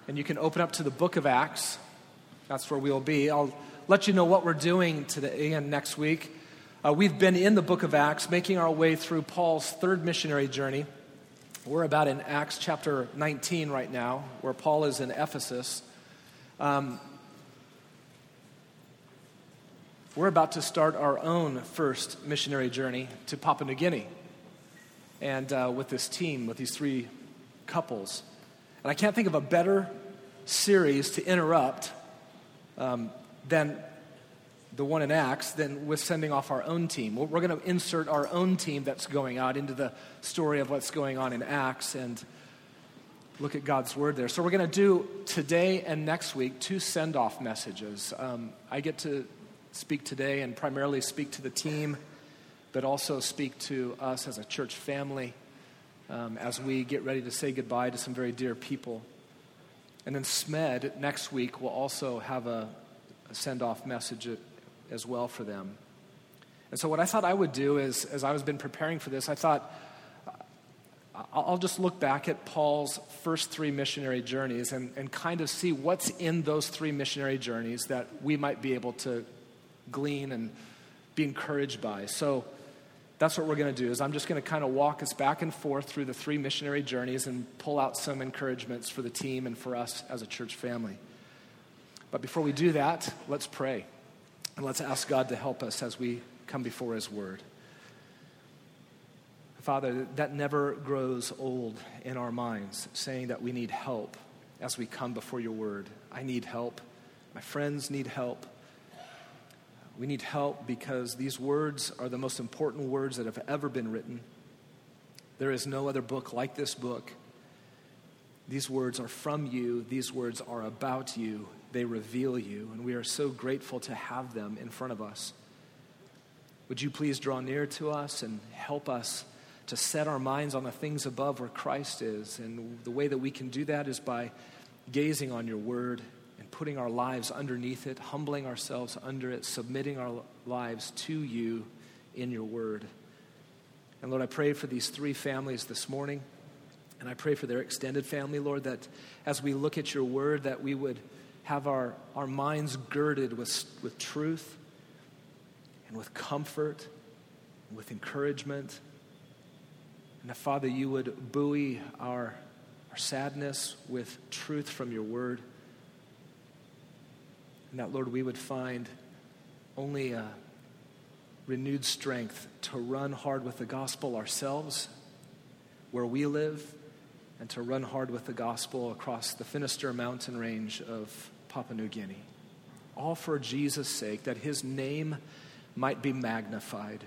and you can open up to the book of Acts. That's where we'll be. I'll let you know what we're doing today and next week. We've been in the book of Acts, making our way through Paul's third missionary journey. We're about in Acts chapter 19 right now, where Paul is in Ephesus. We're about to start our own first missionary journey to Papua New Guinea, and with this team, with these three couples. And I can't think of a better series to interrupt than the one in Acts than with sending off our own team. We're going to insert our own team that's going out into the story of what's going on in Acts and look at God's word there. So we're going to do today and next week 2 send-off messages. I get to speak today and primarily speak to the team, but also speak to us as a church family as we get ready to say goodbye to some very dear people. And then SMED next week will also have a send-off message as well for them. And so what I thought I would do is, as I was been preparing for this, I thought I'll just look back at Paul's first 3 missionary journeys and kind of see what's in those 3 missionary journeys that we might be able to glean and be encouraged by. So that's what we're going to do, is I'm just going to kind of walk us back and forth through the 3 missionary journeys and pull out some encouragements for the team and for us as a church family. But before we do that, let's pray. And let's ask God to help us as we come before his word. Father, that never grows old in our minds, saying that we need help as we come before your word. I need help. My friends need help. We need help because these words are the most important words that have ever been written. There is no other book like this book. These words are from you. These words are about you. They reveal you, and we are so grateful to have them in front of us. Would you please draw near to us and help us to set our minds on the things above where Christ is? And the way that we can do that is by gazing on your word and putting our lives underneath it, humbling ourselves under it, submitting our lives to you in your word. And Lord, I pray for these 3 families this morning, and I pray for their extended family, Lord, that as we look at your word, that we would have our minds girded with truth and with comfort and with encouragement. And that, Father, you would buoy our sadness with truth from your word. And that, Lord, we would find only a renewed strength to run hard with the gospel ourselves where we live, and to run hard with the gospel across the Finisterre mountain range of Papua New Guinea. All for Jesus' sake, that his name might be magnified.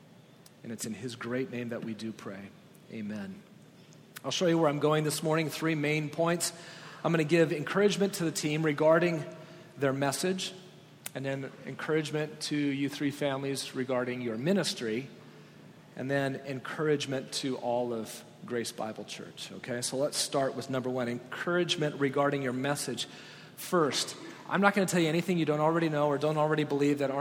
And it's in his great name that we do pray. Amen. I'll show you where I'm going this morning, 3 main points. I'm going to give encouragement to the team regarding their message, and then encouragement to you 3 families regarding your ministry, and then encouragement to all of Grace Bible Church. Okay, so let's start with number 1, encouragement regarding your message. First, I'm not going to tell you anything you don't already know or don't already believe that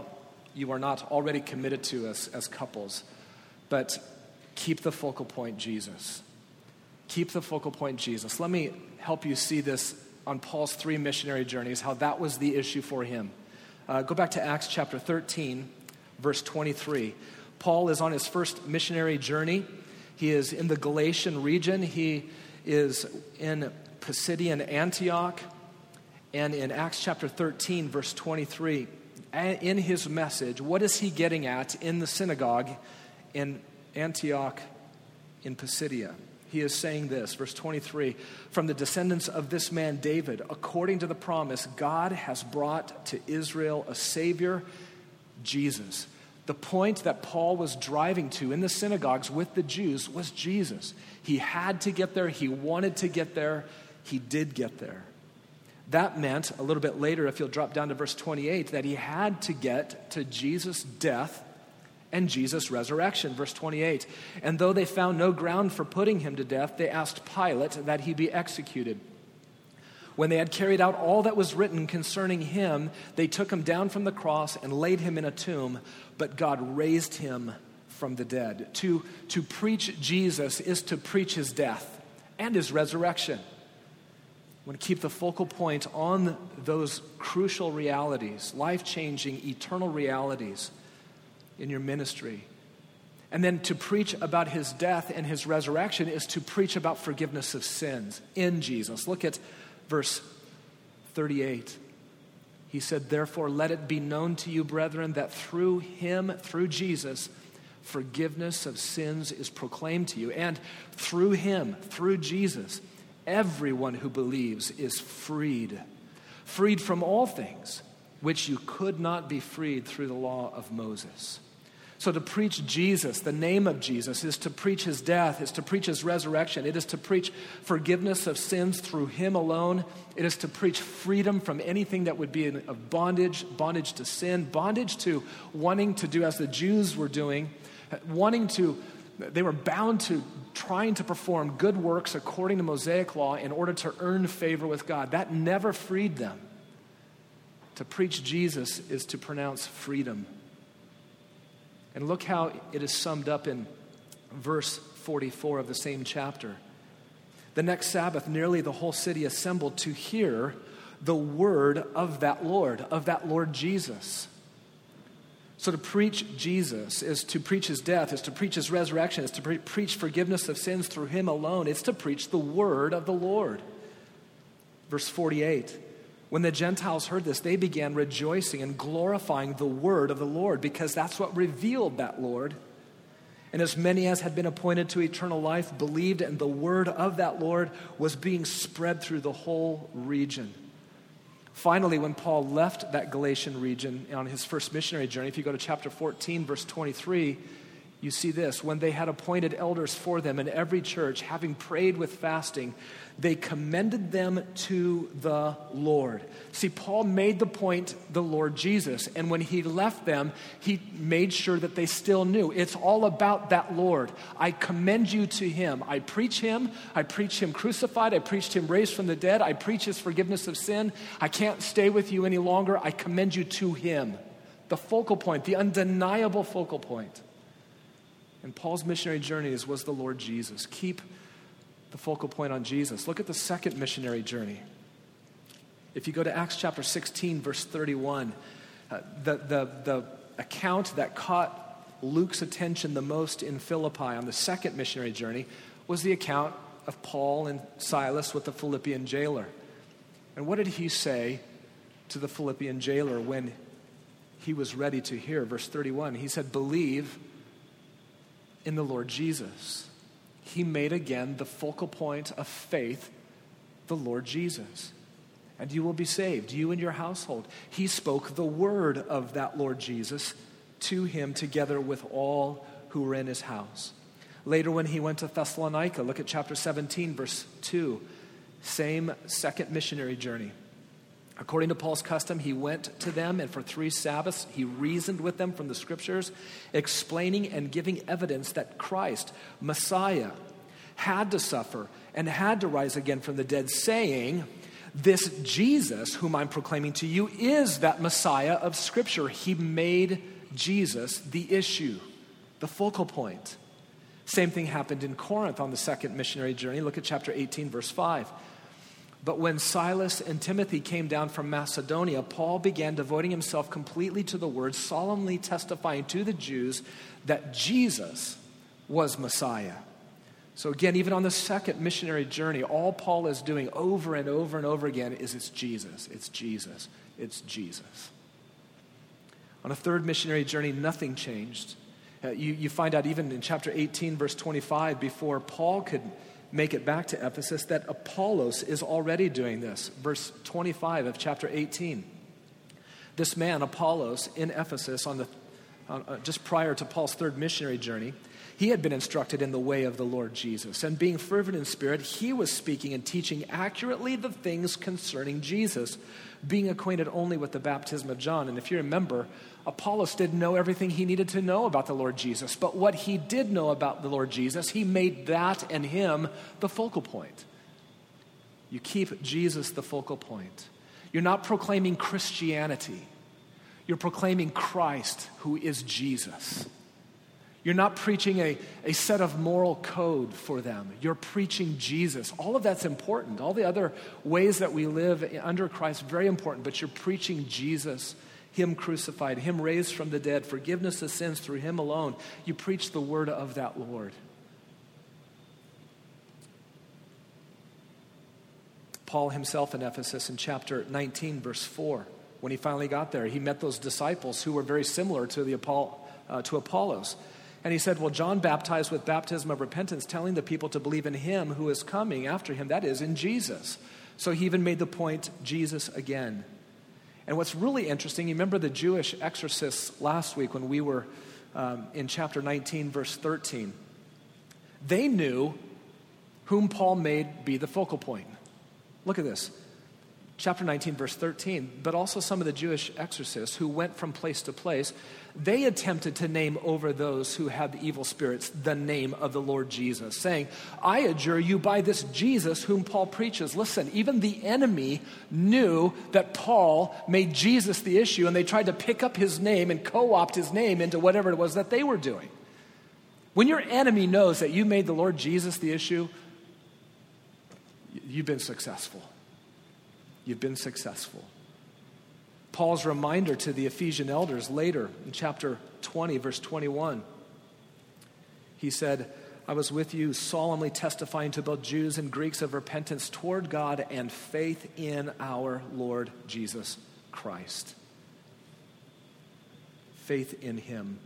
you are not already committed to as couples, but keep the focal point Jesus. Keep the focal point Jesus. Let me help you see this on Paul's 3 missionary journeys, how that was the issue for him. Go back to Acts chapter 13, verse 23. Paul is on his first missionary journey. He is in the Galatian region. He is in Pisidian Antioch. And in Acts chapter 13, verse 23, in his message, what is he getting at in the synagogue in Antioch in Pisidia? He is saying this, verse 23, from the descendants of this man David, according to the promise, God has brought to Israel a Savior, Jesus. The point that Paul was driving to in the synagogues with the Jews was Jesus. He had to get there. He wanted to get there. He did get there. That meant, a little bit later, if you'll drop down to verse 28, that he had to get to Jesus' death and Jesus' resurrection. Verse 28, and though they found no ground for putting him to death, they asked Pilate that he be executed. When they had carried out all that was written concerning him, they took him down from the cross and laid him in a tomb, but God raised him from the dead. To preach Jesus is to preach his death and his resurrection. want to keep the focal point on those crucial realities, life-changing, eternal realities in your ministry. And then to preach about his death and his resurrection is to preach about forgiveness of sins in Jesus. Look at verse 38. He said, "Therefore let it be known to you, brethren, that through him, through Jesus, forgiveness of sins is proclaimed to you. And through him, through Jesus, everyone who believes is freed from all things which you could not be freed through the law of Moses." So to preach Jesus, the name of Jesus, is to preach his death, is to preach his resurrection. It is to preach forgiveness of sins through him alone. It is to preach freedom from anything that would be of bondage to sin, bondage to wanting to do as the Jews were doing, they were bound to trying to perform good works according to Mosaic law in order to earn favor with God. That never freed them. To preach Jesus is to pronounce freedom. And look how it is summed up in verse 44 of the same chapter. "The next Sabbath, nearly the whole city assembled to hear the word of that Lord Jesus." So to preach Jesus is to preach his death, is to preach his resurrection, is to preach forgiveness of sins through him alone. It's to preach the word of the Lord. Verse 48, "When the Gentiles heard this, they began rejoicing and glorifying the word of the Lord, because that's what revealed that Lord. And as many as had been appointed to eternal life believed, and the word of that Lord was being spread through the whole region." Finally, when Paul left that Galatian region on his first missionary journey, if you go to chapter 14, verse 23, you see this: "When they had appointed elders for them in every church, having prayed with fasting, they commended them to the Lord." See, Paul made the point, the Lord Jesus, and when he left them, he made sure that they still knew it's all about that Lord. I commend you to him. I preach him crucified. I preached him raised from the dead. I preach his forgiveness of sin. I can't stay with you any longer. I commend you to him. The focal point, the undeniable focal point. And Paul's missionary journeys was the Lord Jesus. Keep the focal point on Jesus. Look at the second missionary journey. If you go to Acts chapter 16, verse 31, the account that caught Luke's attention the most in Philippi on the second missionary journey was the account of Paul and Silas with the Philippian jailer. And what did he say to the Philippian jailer when he was ready to hear? Verse 31, he said, "Believe in the Lord Jesus." He made again the focal point of faith, the Lord Jesus. "And you will be saved, you and your household." He spoke the word of that Lord Jesus to him together with all who were in his house. Later, when he went to Thessalonica, look at chapter 17, verse 2. Same second missionary journey. According to Paul's custom, he went to them, and for 3 Sabbaths he reasoned with them from the scriptures, explaining and giving evidence that Christ, Messiah, had to suffer and had to rise again from the dead, saying, "This Jesus whom I'm proclaiming to you is that Messiah of Scripture." He made Jesus the issue, the focal point. Same thing happened in Corinth on the second missionary journey. Look at chapter 18, verse 5. "But when Silas and Timothy came down from Macedonia, Paul began devoting himself completely to the word, solemnly testifying to the Jews that Jesus was Messiah." So again, even on the second missionary journey, all Paul is doing over and over and over again is it's Jesus, it's Jesus, it's Jesus. On a third missionary journey, nothing changed. You find out even in chapter 18, verse 25, before Paul could make it back to Ephesus, that Apollos is already doing this. Verse 25 of chapter 18. This man, Apollos, in Ephesus, just prior to Paul's third missionary journey, he had been instructed in the way of the Lord Jesus. And being fervent in spirit, he was speaking and teaching accurately the things concerning Jesus, being acquainted only with the baptism of John. And if you remember, Apollos didn't know everything he needed to know about the Lord Jesus. But what he did know about the Lord Jesus, he made that and him the focal point. You keep Jesus the focal point. You're not proclaiming Christianity. You're proclaiming Christ, who is Jesus. You're not preaching a set of moral code for them. You're preaching Jesus. All of that's important. All the other ways that we live under Christ, very important, but you're preaching Jesus, Him crucified, Him raised from the dead, forgiveness of sins through Him alone. You preach the word of that Lord. Paul himself in Ephesus in chapter 19, verse 4, when he finally got there, he met those disciples who were very similar to Apollos. And he said, well, John baptized with baptism of repentance, telling the people to believe in Him who is coming after him, that is, in Jesus. So he even made the point, Jesus again. And what's really interesting, you remember the Jewish exorcists last week when we were in chapter 19, verse 13. They knew whom Paul made be the focal point. Look at this. Chapter 19, verse 13, but also some of the Jewish exorcists who went from place to place, they attempted to name over those who had the evil spirits the name of the Lord Jesus, saying, I adjure you by this Jesus whom Paul preaches. Listen, even the enemy knew that Paul made Jesus the issue, and they tried to pick up his name and co-opt his name into whatever it was that they were doing. When your enemy knows that you made the Lord Jesus the issue, you've been successful. You've been successful. Paul's reminder to the Ephesian elders later in chapter 20, verse 21, he said, I was with you solemnly testifying to both Jews and Greeks of repentance toward God and faith in our Lord Jesus Christ. Faith in Him.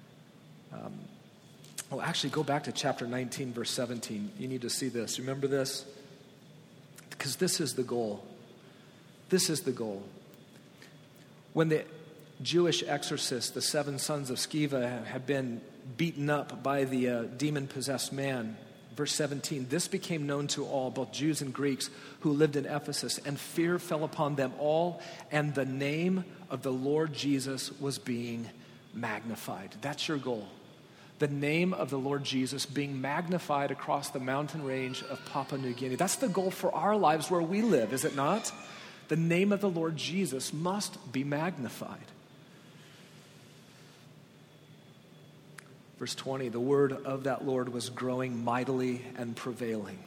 Actually, go back to chapter 19, verse 17. You need to see this. Remember this? Because this is the goal. This is the goal. When the Jewish exorcists, the 7 sons of Sceva, had been beaten up by the demon-possessed man, verse 17, this became known to all, both Jews and Greeks, who lived in Ephesus, and fear fell upon them all, and the name of the Lord Jesus was being magnified. That's your goal. The name of the Lord Jesus being magnified across the mountain range of Papua New Guinea. That's the goal for our lives where we live, is it not? The name of the Lord Jesus must be magnified. Verse 20, the word of that Lord was growing mightily and prevailing.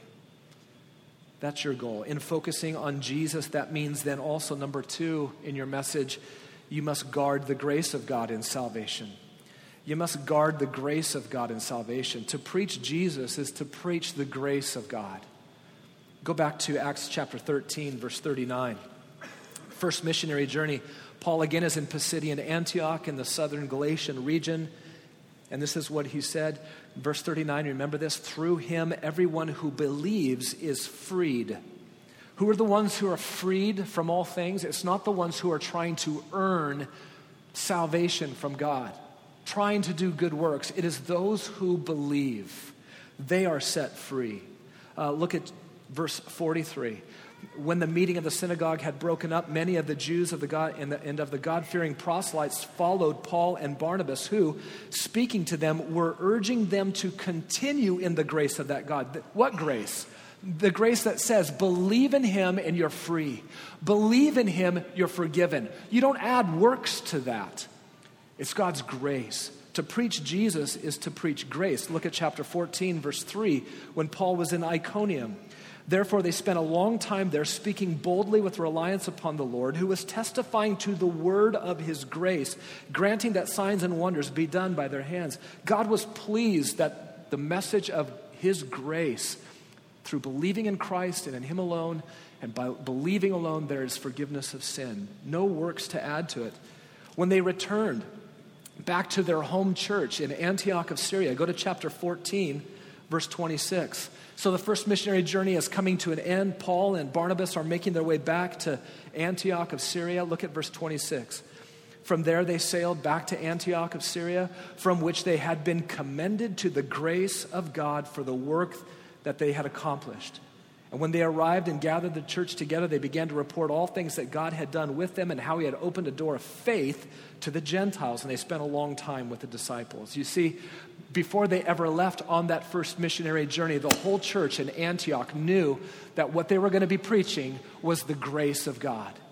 That's your goal. In focusing on Jesus, that means then also, number 2, in your message, you must guard the grace of God in salvation. You must guard the grace of God in salvation. To preach Jesus is to preach the grace of God. Go back to Acts chapter 13, verse 39. First missionary journey. Paul again is in Pisidian Antioch in the southern Galatian region. And this is what he said. Verse 39, remember this? Through him, everyone who believes is freed. Who are the ones who are freed from all things? It's not the ones who are trying to earn salvation from God, trying to do good works. It is those who believe. They are set free. Look at verse 43. When the meeting of the synagogue had broken up, many of the Jews of the God and of the God-fearing proselytes followed Paul and Barnabas, who, speaking to them, were urging them to continue in the grace of that God. What grace? The grace that says, believe in Him and you're free. Believe in Him, you're forgiven. You don't add works to that. It's God's grace. To preach Jesus is to preach grace. Look at chapter 14, verse 3, when Paul was in Iconium. Therefore, they spent a long time there speaking boldly with reliance upon the Lord, who was testifying to the word of His grace, granting that signs and wonders be done by their hands. God was pleased that the message of His grace, through believing in Christ and in Him alone, and by believing alone, there is forgiveness of sin. No works to add to it. When they returned back to their home church in Antioch of Syria, go to chapter 14, verse 26. So the first missionary journey is coming to an end. Paul and Barnabas are making their way back to Antioch of Syria. Look at verse 26. From there they sailed back to Antioch of Syria, from which they had been commended to the grace of God for the work that they had accomplished. And when they arrived and gathered the church together, they began to report all things that God had done with them and how He had opened a door of faith to the Gentiles. And they spent a long time with the disciples. You see, before they ever left on that first missionary journey, the whole church in Antioch knew that what they were going to be preaching was the grace of God.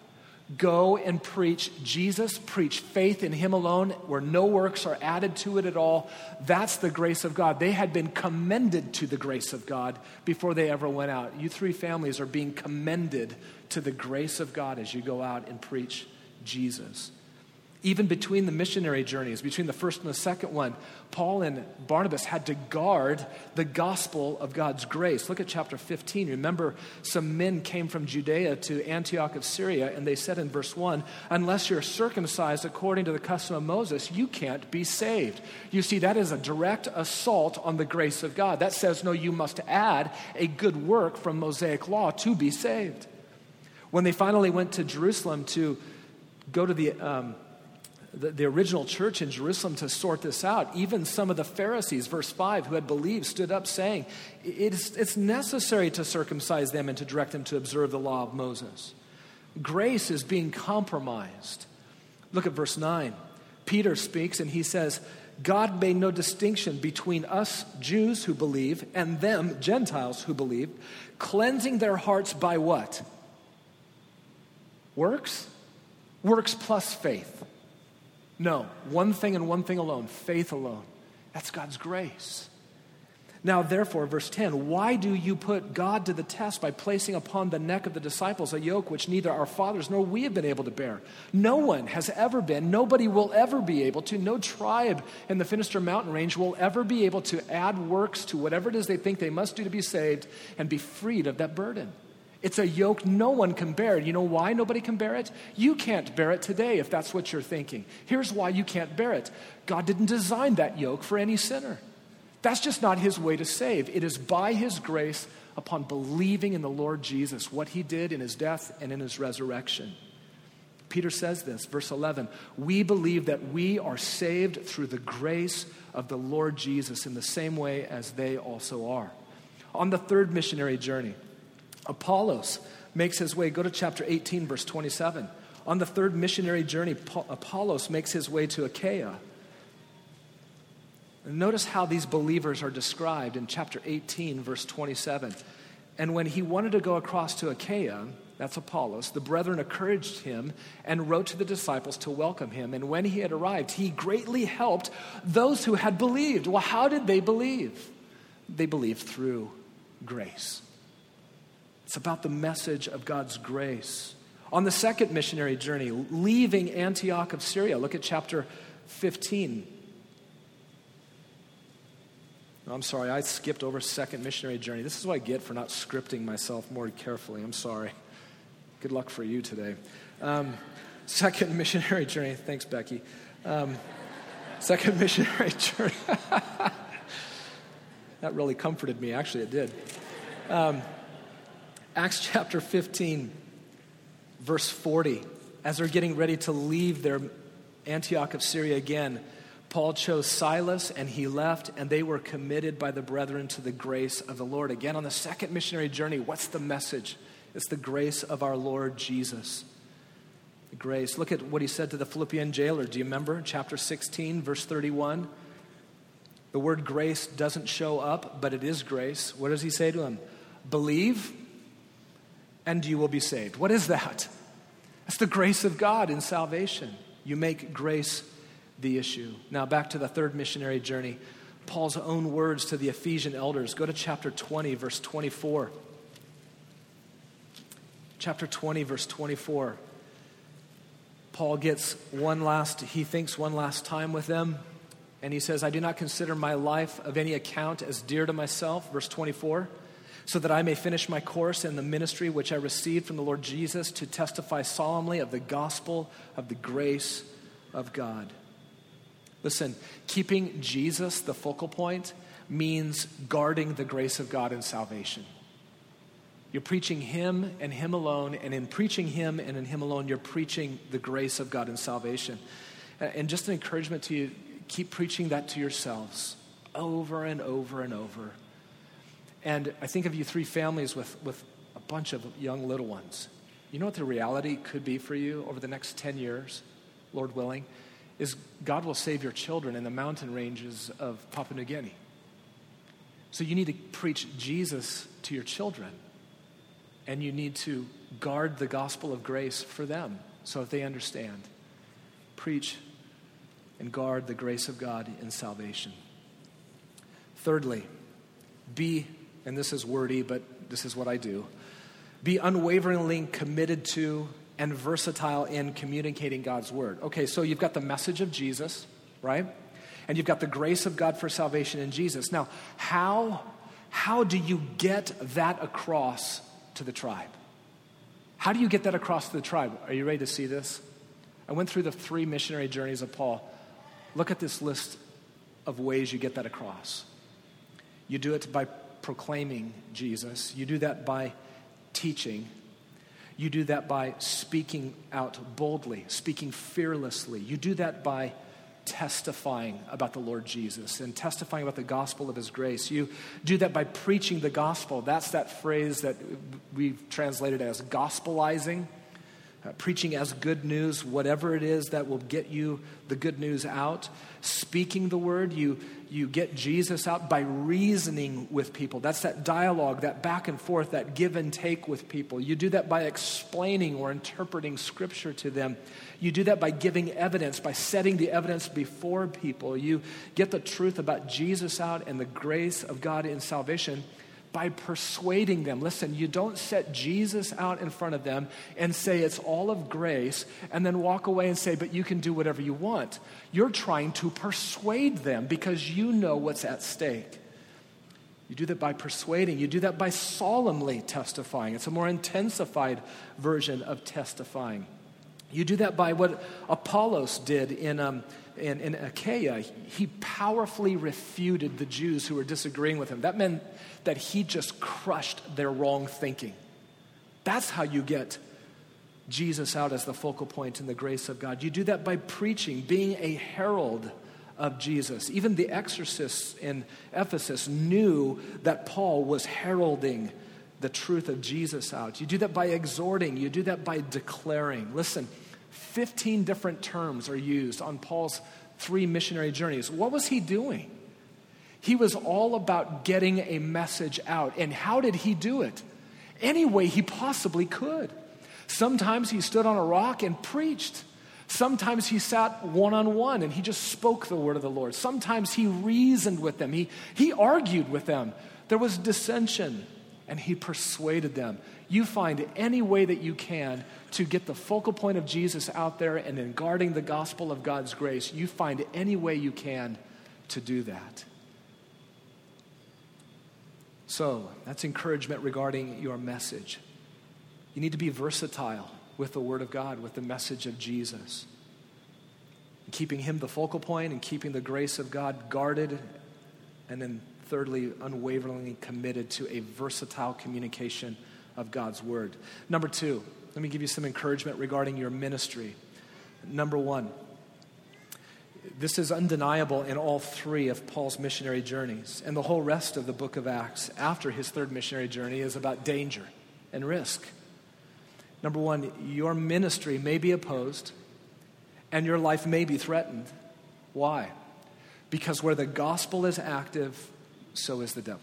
Go and preach Jesus, preach faith in him alone, where no works are added to it at all. That's the grace of God. They had been commended to the grace of God before they ever went out. You three families are being commended to the grace of God as you go out and preach Jesus. Even between the missionary journeys, between the first and the second one, Paul and Barnabas had to guard the gospel of God's grace. Look at chapter 15. Remember, some men came from Judea to Antioch of Syria, and they said in verse 1, unless you're circumcised according to the custom of Moses, you can't be saved. You see, that is a direct assault on the grace of God. That says, no, you must add a good work from Mosaic law to be saved. When they finally went to Jerusalem to go to the original church in Jerusalem to sort this out, even some of the Pharisees, verse 5, who had believed, stood up saying, it's necessary to circumcise them and to direct them to observe the law of Moses. Grace is being compromised. Look at verse 9. Peter speaks and he says, God made no distinction between us Jews who believe and them Gentiles who believe, cleansing their hearts by what? Works? Works plus faith. No, one thing and one thing alone, faith alone. That's God's grace. Now, therefore, verse 10, why do you put God to the test by placing upon the neck of the disciples a yoke which neither our fathers nor we have been able to bear? No one has ever been, nobody will ever be able to, no tribe in the Finisterre mountain range will ever be able to add works to whatever it is they think they must do to be saved and be freed of that burden. It's a yoke no one can bear. You know why nobody can bear it? You can't bear it today if that's what you're thinking. Here's why you can't bear it. God didn't design that yoke for any sinner. That's just not his way to save. It is by his grace upon believing in the Lord Jesus, what he did in his death and in his resurrection. Peter says this, verse 11, we believe that we are saved through the grace of the Lord Jesus in the same way as they also are. On the third missionary journey, Apollos makes his way, go to chapter 18, verse 27. On the third missionary journey, Apollos makes his way to Achaia. And notice how these believers are described in chapter 18, verse 27. And when he wanted to go across to Achaia, that's Apollos, the brethren encouraged him and wrote to the disciples to welcome him. And when he had arrived, he greatly helped those who had believed. Well, how did they believe? They believed through grace. It's about the message of God's grace. On the second missionary journey, leaving Antioch of Syria, look at chapter 15. I'm sorry, I skipped over second missionary journey. This is what I get for not scripting myself more carefully. I'm sorry. Good luck for you today. Second missionary journey. Thanks, Becky. Second missionary journey. That really comforted me. Actually, it did. Acts chapter 15, verse 40. As they're getting ready to leave their Antioch of Syria again, Paul chose Silas and he left, and they were committed by the brethren to the grace of the Lord. Again, on the second missionary journey, what's the message? It's the grace of our Lord Jesus. The grace. Look at what he said to the Philippian jailer. Do you remember? Chapter 16, verse 31. The word grace doesn't show up, but it is grace. What does he say to him? Believe, and you will be saved. What is that? That's the grace of God in salvation. You make grace the issue. Now back to the third missionary journey. Paul's own words to the Ephesian elders. Go to chapter 20, verse 24. Chapter 20, verse 24. Paul gets he thinks one last time with them. And he says, I do not consider my life of any account as dear to myself. Verse 24. So that I may finish my course in the ministry which I received from the Lord Jesus to testify solemnly of the gospel of the grace of God. Listen, keeping Jesus the focal point means guarding the grace of God in salvation. You're preaching him and him alone, and in preaching him and in him alone, you're preaching the grace of God in salvation. And just an encouragement to you, keep preaching that to yourselves over and over and over. And I think of you three families with a bunch of young little ones. You know what the reality could be for you over the next 10 years, Lord willing, is God will save your children in the mountain ranges of Papua New Guinea. So you need to preach Jesus to your children. And you need to guard the gospel of grace for them so that they understand. Preach and guard the grace of God in salvation. Thirdly, be, and this is wordy, but this is what I do, be unwaveringly committed to and versatile in communicating God's word. Okay, so you've got the message of Jesus, right? And you've got the grace of God for salvation in Jesus. Now, how do you get that across to the tribe? How do you get that across to the tribe? Are you ready to see this? I went through the 3 missionary journeys of Paul. Look at this list of ways you get that across. You do it by proclaiming Jesus. You do that by teaching. You do that by speaking out boldly, speaking fearlessly. You do that by testifying about the Lord Jesus and testifying about the gospel of his grace. You do that by preaching the gospel. That's that phrase that we've translated as gospelizing, preaching as good news, whatever it is that will get you the good news out. Speaking the word, you get Jesus out by reasoning with people. That's that dialogue, that back and forth, that give and take with people. You do that by explaining or interpreting scripture to them. You do that by giving evidence, by setting the evidence before people. You get the truth about Jesus out and the grace of God in salvation by persuading them. Listen, you don't set Jesus out in front of them and say it's all of grace and then walk away and say, but you can do whatever you want. You're trying to persuade them because you know what's at stake. You do that by persuading. You do that by solemnly testifying. It's a more intensified version of testifying. You do that by what Apollos did in Achaia. He powerfully refuted the Jews who were disagreeing with him. That meant that he just crushed their wrong thinking. That's how you get Jesus out as the focal point in the grace of God. You do that by preaching, being a herald of Jesus. Even the exorcists in Ephesus knew that Paul was heralding the truth of Jesus out. You do that by exhorting. You do that by declaring. Listen, 15 different terms are used on Paul's 3 missionary journeys. What was he doing? He was all about getting a message out. And how did he do it? Any way he possibly could. Sometimes he stood on a rock and preached. Sometimes he sat one-on-one and he just spoke the word of the Lord. Sometimes he reasoned with them. He argued with them. There was dissension and he persuaded them. You find any way that you can to get the focal point of Jesus out there, and in guarding the gospel of God's grace, you find any way you can to do that. So that's encouragement regarding your message. You need to be versatile with the word of God, with the message of Jesus. Keeping him the focal point and keeping the grace of God guarded, and then thirdly, unwaveringly committed to a versatile communication of God's word. Number 2, let me give you some encouragement regarding your ministry. Number 1, this is undeniable in all 3 of Paul's missionary journeys. And the whole rest of the book of Acts after his 3rd missionary journey is about danger and risk. Number 1, your ministry may be opposed and your life may be threatened. Why? Because where the gospel is active, so is the devil.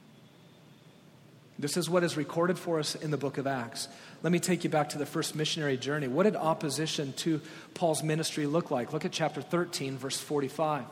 This is what is recorded for us in the book of Acts. Let me take you back to the first missionary journey. What did opposition to Paul's ministry look like? Look at chapter 13, verse 45.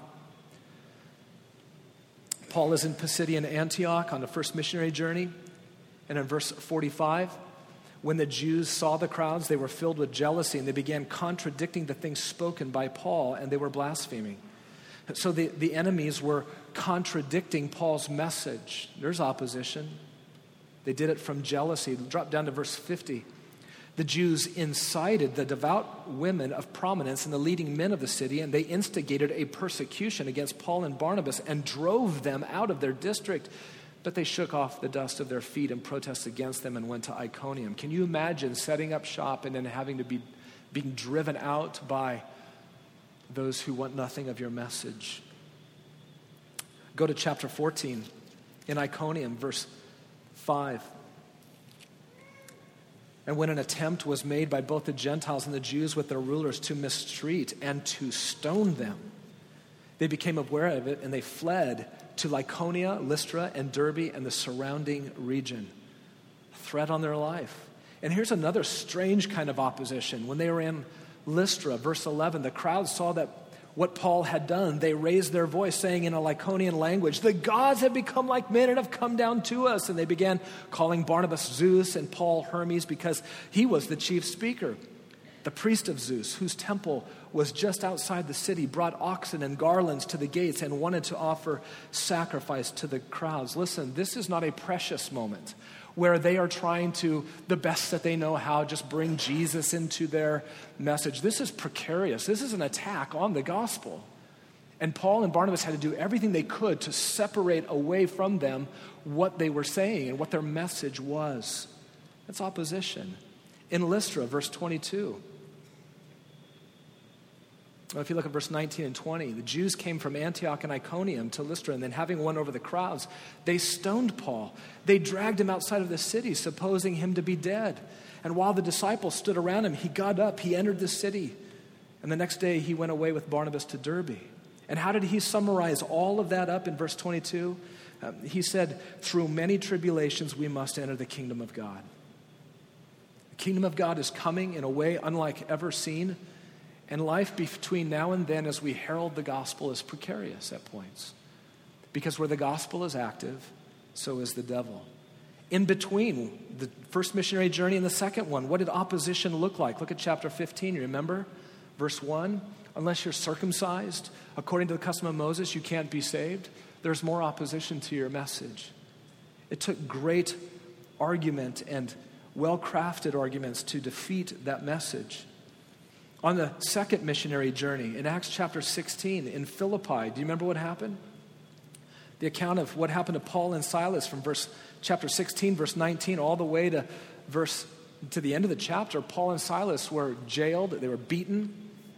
Paul is in Pisidian Antioch on the first missionary journey. And in verse 45, when the Jews saw the crowds, they were filled with jealousy and they began contradicting the things spoken by Paul, and they were blaspheming. So the enemies were contradicting Paul's message. There's opposition. They did it from jealousy. Drop down to verse 50. The Jews incited the devout women of prominence and the leading men of the city, and they instigated a persecution against Paul and Barnabas and drove them out of their district. But they shook off the dust of their feet and protested against them and went to Iconium. Can you imagine setting up shop and then having to be being driven out by those who want nothing of your message? Go to chapter 14 in Iconium, verse 5. And when an attempt was made by both the Gentiles and the Jews with their rulers to mistreat and to stone them, they became aware of it and they fled to Lycaonia, Lystra, and Derbe and the surrounding region. Threat on their life. And here's another strange kind of opposition. When they were in Lystra, verse 11, the crowd saw that what Paul had done. They raised their voice, saying in a Lycaonian language, "The gods have become like men and have come down to us." And they began calling Barnabas Zeus and Paul Hermes, because he was the chief speaker. The priest of Zeus, whose temple was just outside the city, brought oxen and garlands to the gates and wanted to offer sacrifice to the crowds. Listen, this is not a precious moment where they are trying to, the best that they know how, just bring Jesus into their message. This is precarious. This is an attack on the gospel. And Paul and Barnabas had to do everything they could to separate away from them what they were saying and what their message was. That's opposition. In Lystra, verse 22. Well, if you look at verse 19 and 20, the Jews came from Antioch and Iconium to Lystra, and then having won over the crowds, they stoned Paul. They dragged him outside of the city, supposing him to be dead. And while the disciples stood around him, he got up, he entered the city. And the next day he went away with Barnabas to Derbe. And how did he summarize all of that up in verse 22? He said, "Through many tribulations we must enter the kingdom of God." The kingdom of God is coming in a way unlike ever seen. And life between now and then, as we herald the gospel, is precarious at points. Because where the gospel is active, so is the devil. In between the first missionary journey and the second one, what did opposition look like? Look at chapter 15, you remember? Verse 1, "Unless you're circumcised, according to the custom of Moses, you can't be saved." There's more opposition to your message. It took great argument and well-crafted arguments to defeat that message. On the second missionary journey, in Acts chapter 16, in Philippi, do you remember what happened? The account of what happened to Paul and Silas from chapter 16, verse 19, all the way to the end of the chapter. Paul and Silas were jailed, they were beaten,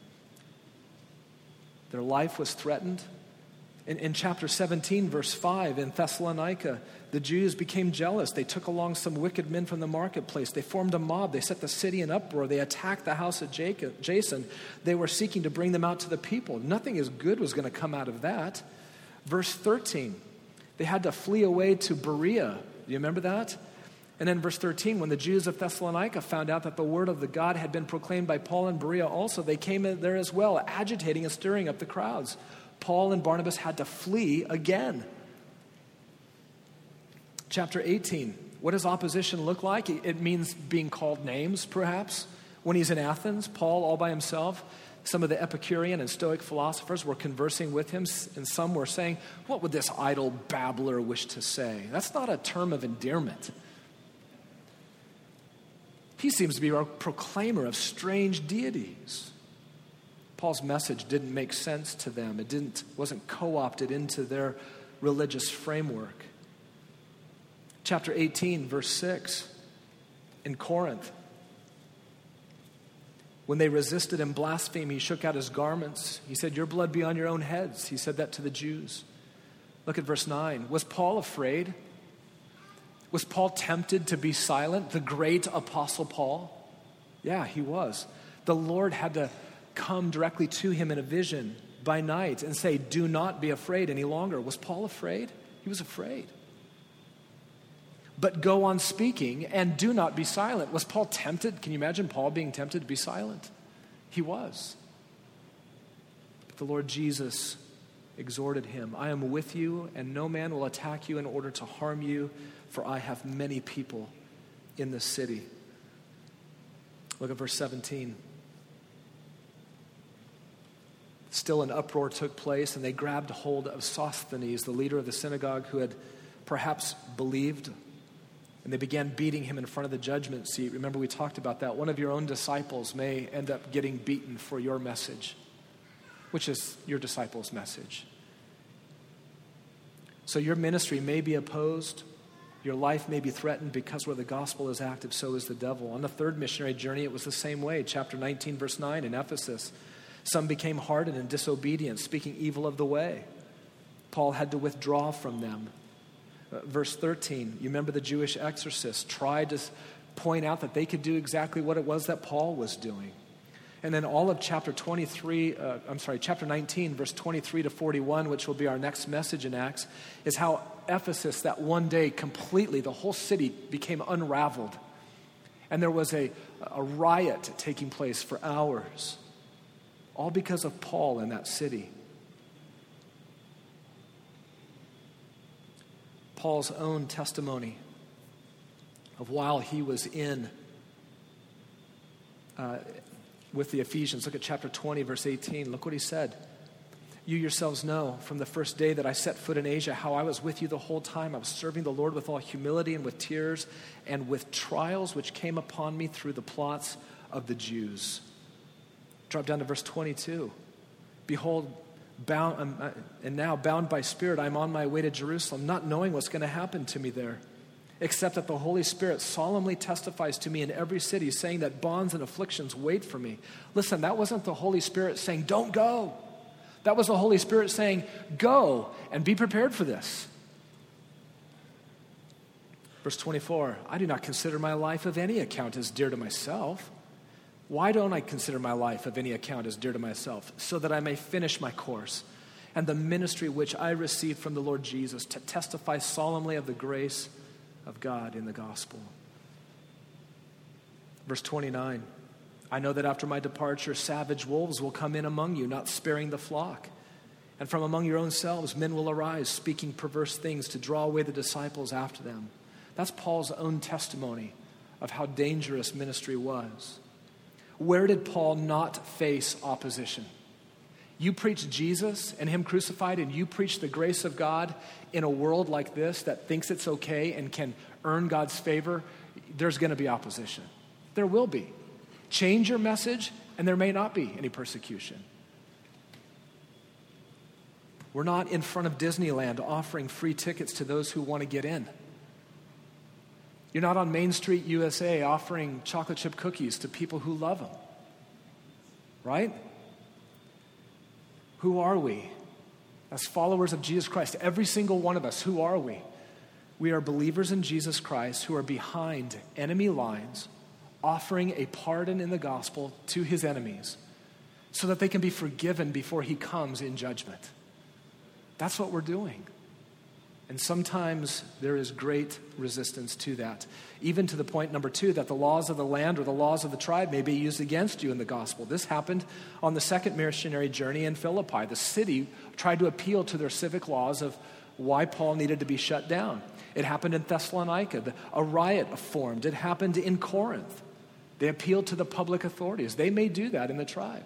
their life was threatened. In chapter 17, verse 5, in Thessalonica, the Jews became jealous. They took along some wicked men from the marketplace. They formed a mob. They set the city in uproar. They attacked the house of Jason. They were seeking to bring them out to the people. Nothing as good was going to come out of that. Verse 13, they had to flee away to Berea. Do you remember that? And then verse 13, when the Jews of Thessalonica found out that the word of the God had been proclaimed by Paul and Berea also, they came in there as well, agitating and stirring up the crowds. Paul and Barnabas had to flee again. Chapter 18, what does opposition look like? It means being called names, perhaps. When he's in Athens, Paul all by himself, some of the Epicurean and Stoic philosophers were conversing with him, and some were saying, "What would this idle babbler wish to say?" That's not a term of endearment. He seems to be a proclaimer of strange deities. Paul's message didn't make sense to them. It wasn't co-opted into their religious framework. Chapter 18, verse 6, in Corinth, when they resisted and blasphemed, he shook out his garments. He said, "Your blood be on your own heads." He said that to the Jews. Look at verse 9. Was Paul afraid? Was Paul tempted to be silent? The great apostle Paul? Yeah, he was. The Lord had to come directly to him in a vision by night and say, "Do not be afraid any longer." Was Paul afraid? He was afraid. But go on speaking and do not be silent. Was Paul tempted? Can you imagine Paul being tempted to be silent? He was. But the Lord Jesus exhorted him, "I am with you, and no man will attack you in order to harm you, for I have many people in the city." Look at verse 17. Still an uproar took place, and they grabbed hold of Sosthenes, the leader of the synagogue, who had perhaps believed, and they began beating him in front of the judgment seat. Remember, we talked about that. One of your own disciples may end up getting beaten for your message, which is your disciples' message. So your ministry may be opposed. Your life may be threatened because where the gospel is active, so is the devil. On the third missionary journey, it was the same way. Chapter 19, verse 9 in Ephesus. Some became hardened and disobedient, speaking evil of the way. Paul had to withdraw from them. Verse 13, you remember the Jewish exorcists tried to point out that they could do exactly what it was that Paul was doing. And then all of chapter 19, verse 23 to 41, which will be our next message in Acts, is how Ephesus, that one day completely, the whole city became unraveled. And there was a riot taking place for hours, all because of Paul in that city. Paul's own testimony of while he was in with the Ephesians. Look at chapter 20, verse 18. Look what he said. You yourselves know from the first day that I set foot in Asia how I was with you the whole time. I was serving the Lord with all humility and with tears and with trials which came upon me through the plots of the Jews. Drop down to verse 22. Behold, now bound by Spirit, I'm on my way to Jerusalem, not knowing what's going to happen to me there, except that the Holy Spirit solemnly testifies to me in every city, saying that bonds and afflictions wait for me. Listen, that wasn't the Holy Spirit saying, don't go. That was the Holy Spirit saying, go and be prepared for this. Verse 24, I do not consider my life of any account as dear to myself. Why don't I consider my life of any account as dear to myself? So that I may finish my course and the ministry which I received from the Lord Jesus to testify solemnly of the grace of God in the gospel. Verse 29, I know that after my departure, savage wolves will come in among you, not sparing the flock. And from among your own selves, men will arise, speaking perverse things to draw away the disciples after them. That's Paul's own testimony of how dangerous ministry was. Where did Paul not face opposition? You preach Jesus and him crucified, and you preach the grace of God in a world like this that thinks it's okay and can earn God's favor, there's going to be opposition. There will be. Change your message, and there may not be any persecution. We're not in front of Disneyland offering free tickets to those who want to get in. You're not on Main Street, USA, offering chocolate chip cookies to people who love them. Right? Who are we? As followers of Jesus Christ, every single one of us, who are we? We are believers in Jesus Christ who are behind enemy lines, offering a pardon in the gospel to his enemies so that they can be forgiven before he comes in judgment. That's what we're doing. And sometimes there is great resistance to that, even to the point, number 2, that the laws of the land or the laws of the tribe may be used against you in the gospel. This happened on the second missionary journey in Philippi. The city tried to appeal to their civic laws of why Paul needed to be shut down. It happened in Thessalonica. A riot formed. It happened in Corinth. They appealed to the public authorities. They may do that in the tribe.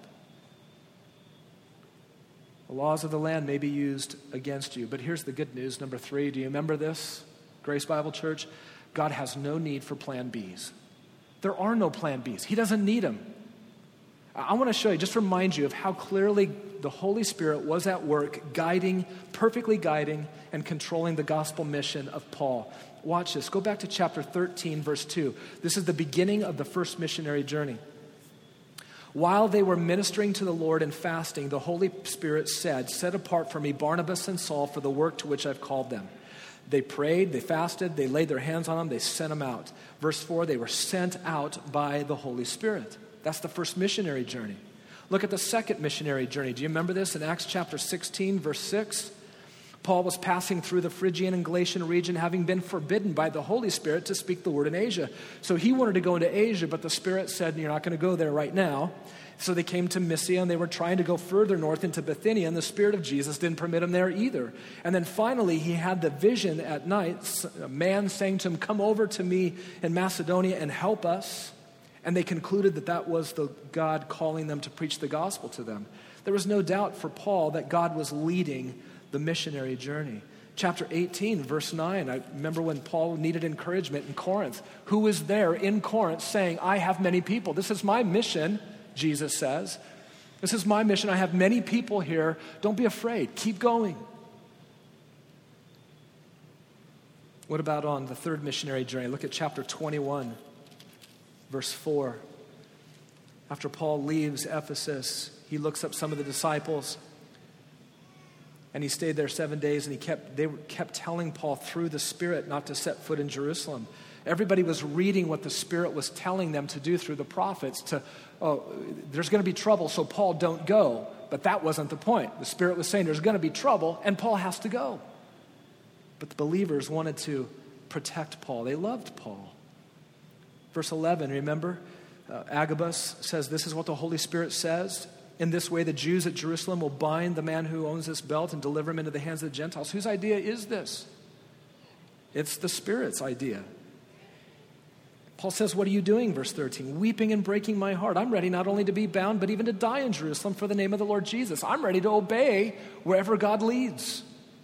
The laws of the land may be used against you. But here's the good news, number 3. Do you remember this, Grace Bible Church? God has no need for plan Bs. There are no plan Bs. He doesn't need them. I want to show you, just remind you of how clearly the Holy Spirit was at work perfectly guiding and controlling the gospel mission of Paul. Watch this. Go back to chapter 13, verse 2. This is the beginning of the first missionary journey. While they were ministering to the Lord and fasting, the Holy Spirit said, set apart for me Barnabas and Saul for the work to which I've called them. They prayed, they fasted, they laid their hands on them, they sent them out. Verse 4, they were sent out by the Holy Spirit. That's the first missionary journey. Look at the second missionary journey. Do you remember this in Acts chapter 16, verse 6? Paul was passing through the Phrygian and Galatian region, having been forbidden by the Holy Spirit to speak the word in Asia. So he wanted to go into Asia, but the Spirit said, you're not going to go there right now. So they came to Mysia, and they were trying to go further north into Bithynia, and the Spirit of Jesus didn't permit him there either. And then finally, he had the vision at night, a man saying to him, come over to me in Macedonia and help us. And they concluded that that was the God calling them to preach the gospel to them. There was no doubt for Paul that God was leading the missionary journey. Chapter 18, verse 9, I remember when Paul needed encouragement in Corinth. Who was there in Corinth saying, I have many people. This is my mission, Jesus says. This is my mission. I have many people here. Don't be afraid. Keep going. What about on the third missionary journey? Look at chapter 21, verse 4. After Paul leaves Ephesus, he looks up some of the disciples. And he stayed there 7 days, and they kept telling Paul through the Spirit not to set foot in Jerusalem. Everybody was reading what the Spirit was telling them to do through the prophets there's going to be trouble, so Paul, don't go. But that wasn't the point. The Spirit was saying there's going to be trouble, and Paul has to go. But the believers wanted to protect Paul. They loved Paul. Verse 11, remember? Agabus says, this is what the Holy Spirit says. In this way, the Jews at Jerusalem will bind the man who owns this belt and deliver him into the hands of the Gentiles. Whose idea is this? It's the Spirit's idea. Paul says, what are you doing? Verse 13, weeping and breaking my heart. I'm ready not only to be bound, but even to die in Jerusalem for the name of the Lord Jesus. I'm ready to obey wherever God leads.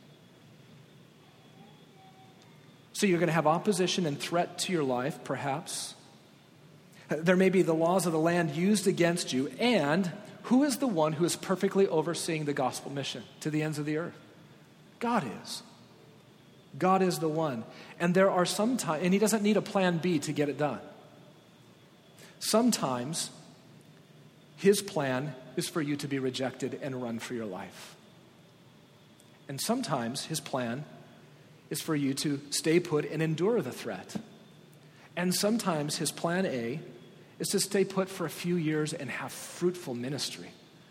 So you're going to have opposition and threat to your life, perhaps. There may be the laws of the land used against you. And who is the one who is perfectly overseeing the gospel mission to the ends of the earth? God is. God is the one. And there are some times, and he doesn't need a plan B to get it done. Sometimes his plan is for you to be rejected and run for your life. And sometimes his plan is for you to stay put and endure the threat. And sometimes his plan A is to stay put for a few years and have fruitful ministry.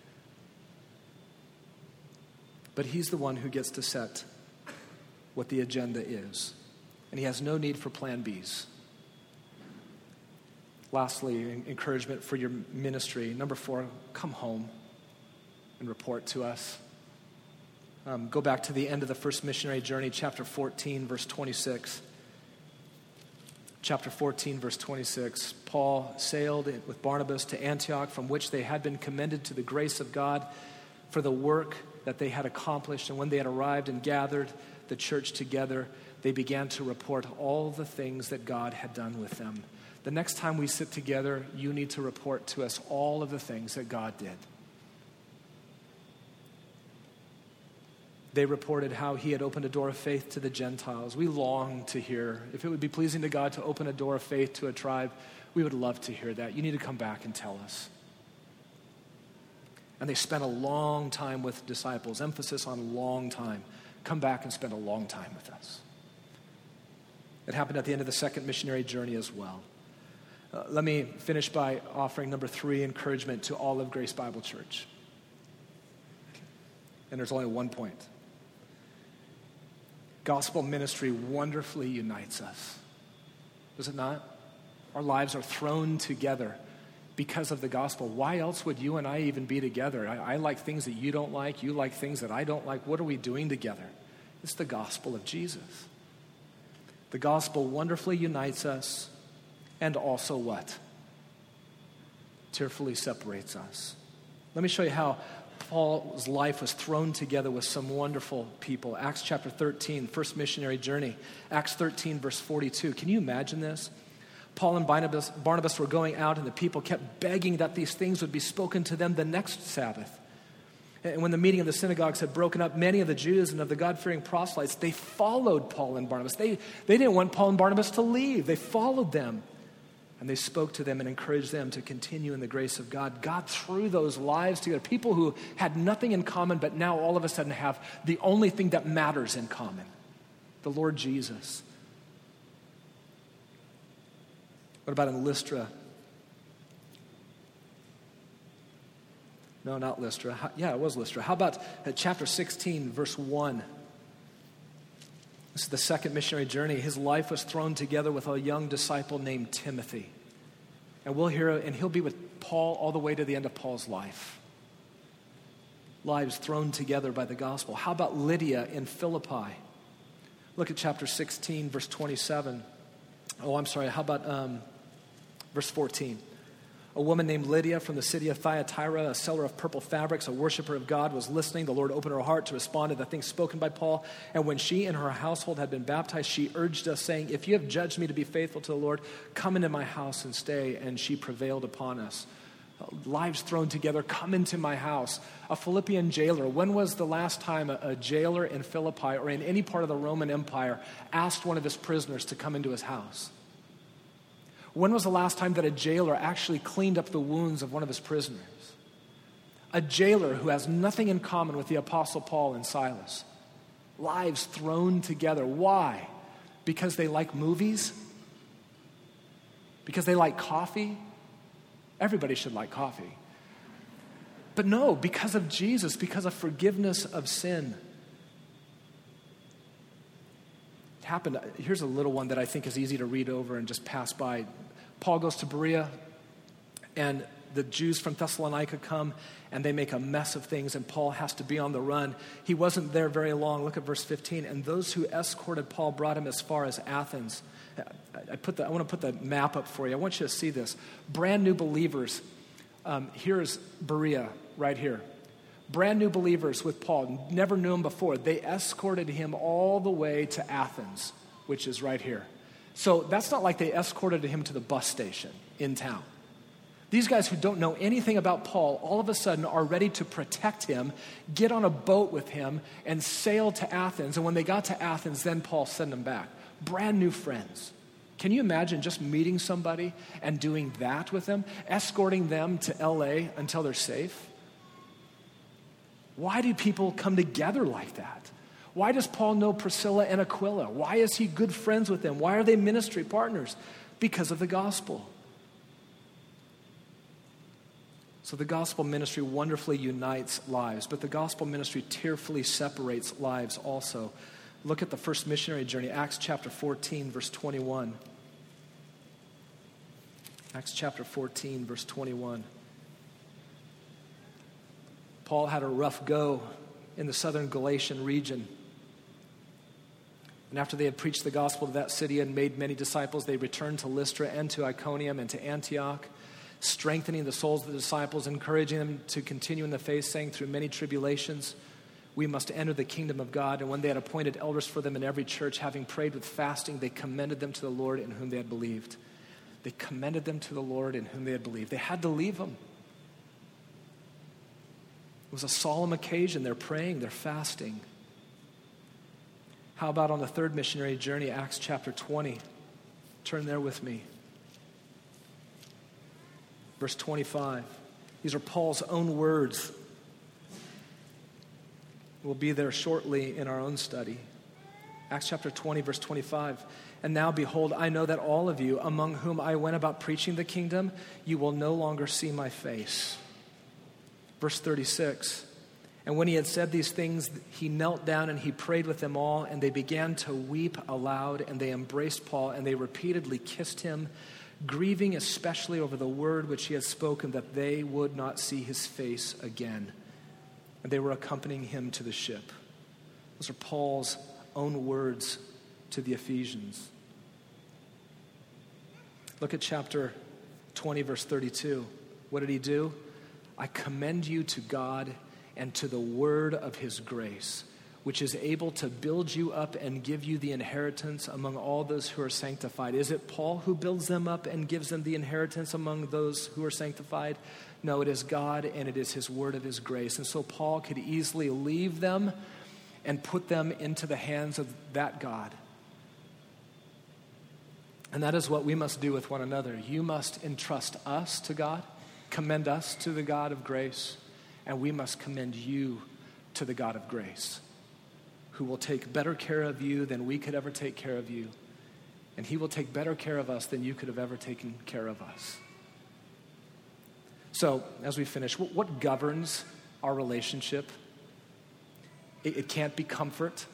But he's the one who gets to set what the agenda is. And he has no need for plan Bs. Lastly, encouragement for your ministry. Number 4, come home and report to us. Go back to the end of the first missionary journey, chapter 14, verse 26. Chapter 14, verse 26. Paul sailed with Barnabas to Antioch, from which they had been commended to the grace of God for the work that they had accomplished. And when they had arrived and gathered the church together, they began to report all the things that God had done with them. The next time we sit together, you need to report to us all of the things that God did. They reported how he had opened a door of faith to the Gentiles. We long to hear. If it would be pleasing to God to open a door of faith to a tribe, we would love to hear that. You need to come back and tell us. And they spent a long time with disciples, emphasis on long time. Come back and spend a long time with us. It happened at the end of the second missionary journey as well. Let me finish by offering number 3, encouragement to all of Grace Bible Church. And there's only one point. Gospel ministry wonderfully unites us. Does it not? Our lives are thrown together because of the gospel. Why else would you and I even be together? I like things that you don't like. You like things that I don't like. What are we doing together? It's the gospel of Jesus. The gospel wonderfully unites us, and also what? Tearfully separates us. Let me show you how Paul's life was thrown together with some wonderful people. Acts chapter 13, first missionary journey. Acts 13, verse 42. Can you imagine this? Paul and Barnabas were going out, and the people kept begging that these things would be spoken to them the next Sabbath. And when the meeting of the synagogues had broken up, many of the Jews and of the God-fearing proselytes, they followed Paul and Barnabas. They didn't want Paul and Barnabas to leave. They followed them. And they spoke to them and encouraged them to continue in the grace of God. God threw those lives together. People who had nothing in common, but now all of a sudden have the only thing that matters in common. The Lord Jesus. What about in Lystra? No, not Lystra. It was Lystra. How about chapter 16, verse 1? This is the second missionary journey. His life was thrown together with a young disciple named Timothy. And we'll hear, and he'll be with Paul all the way to the end of Paul's life. Lives thrown together by the gospel. How about Lydia in Philippi? Look at chapter 16, verse 27. How about verse 14? A woman named Lydia from the city of Thyatira, a seller of purple fabrics, a worshiper of God, was listening. The Lord opened her heart to respond to the things spoken by Paul. And when she and her household had been baptized, she urged us, saying, if you have judged me to be faithful to the Lord, come into my house and stay. And she prevailed upon us. Lives thrown together, come into my house. A Philippian jailer. When was the last time a jailer in Philippi or in any part of the Roman Empire asked one of his prisoners to come into his house? When was the last time that a jailer actually cleaned up the wounds of one of his prisoners? A jailer who has nothing in common with the Apostle Paul and Silas. Lives thrown together. Why? Because they like movies? Because they like coffee? Everybody should like coffee. But no, because of Jesus, because of forgiveness of sin. It happened. Here's a little one that I think is easy to read over and just pass by. Paul goes to Berea, and the Jews from Thessalonica come, and they make a mess of things, and Paul has to be on the run. He wasn't there very long. Look at verse 15. And those who escorted Paul brought him as far as Athens. I want to put the map up for you. I want you to see this. Brand new believers. Here's Berea right here. Brand new believers with Paul. Never knew him before. They escorted him all the way to Athens, which is right here. So that's not like they escorted him to the bus station in town. These guys who don't know anything about Paul all of a sudden are ready to protect him, get on a boat with him, and sail to Athens. And when they got to Athens, then Paul sent them back. Brand new friends. Can you imagine just meeting somebody and doing that with them, escorting them to LA until they're safe? Why do people come together like that? Why does Paul know Priscilla and Aquila? Why is he good friends with them? Why are they ministry partners? Because of the gospel. So the gospel ministry wonderfully unites lives, but the gospel ministry tearfully separates lives also. Look at the first missionary journey, Acts chapter 14, verse 21. Acts chapter 14, verse 21. Paul had a rough go in the southern Galatian region. And after they had preached the gospel to that city and made many disciples, they returned to Lystra and to Iconium and to Antioch, strengthening the souls of the disciples, encouraging them to continue in the faith, saying, through many tribulations, we must enter the kingdom of God. And when they had appointed elders for them in every church, having prayed with fasting, they commended them to the Lord in whom they had believed. They commended them to the Lord in whom they had believed. They had to leave them. It was a solemn occasion. They're praying, they're fasting. How about on the third missionary journey, Acts chapter 20? Turn there with me. Verse 25. These are Paul's own words. We'll be there shortly in our own study. Acts chapter 20, verse 25. And now, behold, I know that all of you, among whom I went about preaching the kingdom, you will no longer see my face. Verse 36. And when he had said these things, he knelt down and he prayed with them all, and they began to weep aloud, and they embraced Paul, and they repeatedly kissed him, grieving especially over the word which he had spoken, that they would not see his face again. And they were accompanying him to the ship. Those are Paul's own words to the Ephesians. Look at chapter 20, verse 32. What did he do? I commend you to God and to the word of his grace, which is able to build you up and give you the inheritance among all those who are sanctified. Is it Paul who builds them up and gives them the inheritance among those who are sanctified? No, it is God, and it is his word of his grace. And so Paul could easily leave them and put them into the hands of that God. And that is what we must do with one another. You must entrust us to God, commend us to the God of grace, and we must commend you to the God of grace, who will take better care of you than we could ever take care of you. And he will take better care of us than you could have ever taken care of us. So, as we finish, what governs our relationship? It can't be comfort.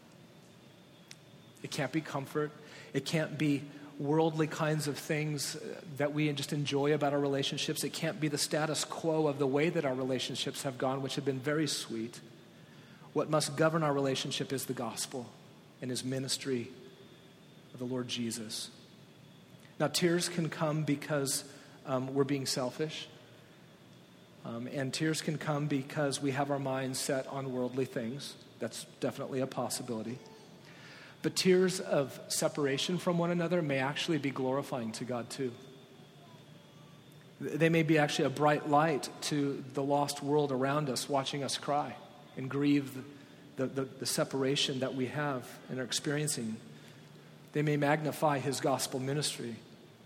It can't be comfort. It can't be worldly kinds of things that we just enjoy about our relationships. It can't be the status quo of the way that our relationships have gone, which have been very sweet. What must govern our relationship is the gospel and his ministry of the Lord Jesus. Now, tears can come because we're being selfish. And tears can come because we have our minds set on worldly things. That's definitely a possibility. But tears of separation from one another may actually be glorifying to God too. They may be actually a bright light to the lost world around us, watching us cry and grieve the separation that we have and are experiencing. They may magnify his gospel ministry.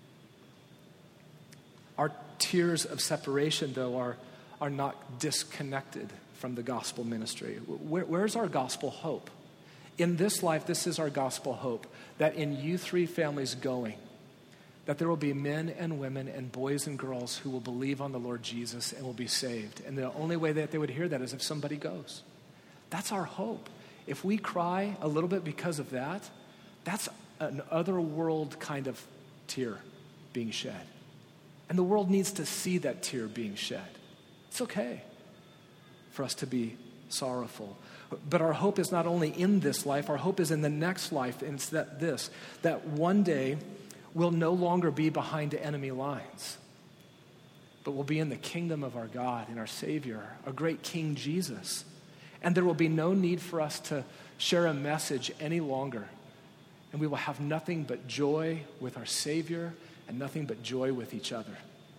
Our tears of separation, though, are not disconnected from the gospel ministry. Where's our gospel hope? In this life, this is our gospel hope, that in you three families going, that there will be men and women and boys and girls who will believe on the Lord Jesus and will be saved. And the only way that they would hear that is if somebody goes. That's our hope. If we cry a little bit because of that, that's an otherworld kind of tear being shed. And the world needs to see that tear being shed. It's okay for us to be sorrowful. But our hope is not only in this life, our hope is in the next life. And it's that one day we'll no longer be behind enemy lines, but we'll be in the kingdom of our God and our Savior, our great King Jesus. And there will be no need for us to share a message any longer. And we will have nothing but joy with our Savior and nothing but joy with each other.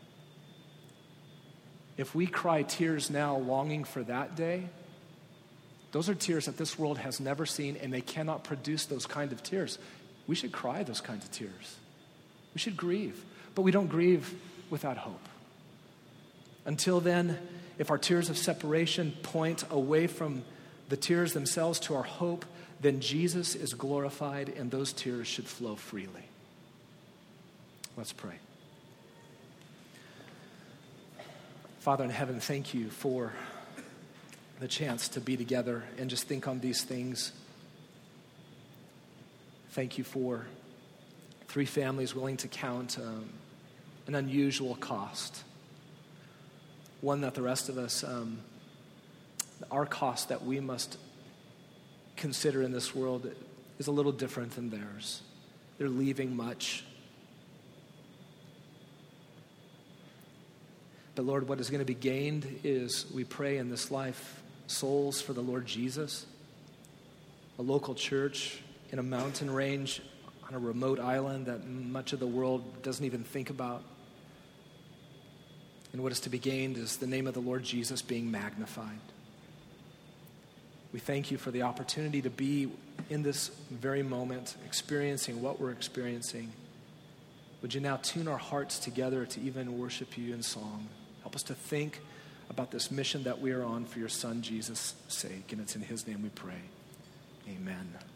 If we cry tears now longing for that day, those are tears that this world has never seen, and they cannot produce those kind of tears. We should cry those kinds of tears. We should grieve, but we don't grieve without hope. Until then, if our tears of separation point away from the tears themselves to our hope, then Jesus is glorified and those tears should flow freely. Let's pray. Father in heaven, thank you for the chance to be together and just think on these things. Thank you for 3 families willing to count an unusual cost. One that the rest of us, our cost that we must consider in this world is a little different than theirs. They're leaving much. But Lord, what is going to be gained is, we pray in this life, souls for the Lord Jesus, a local church in a mountain range on a remote island that much of the world doesn't even think about. And what is to be gained is the name of the Lord Jesus being magnified. We thank you for the opportunity to be in this very moment, experiencing what we're experiencing. Would you now tune our hearts together to even worship you in song? Help us to think about this mission that we are on for your Son Jesus' sake. And it's in his name we pray. Amen.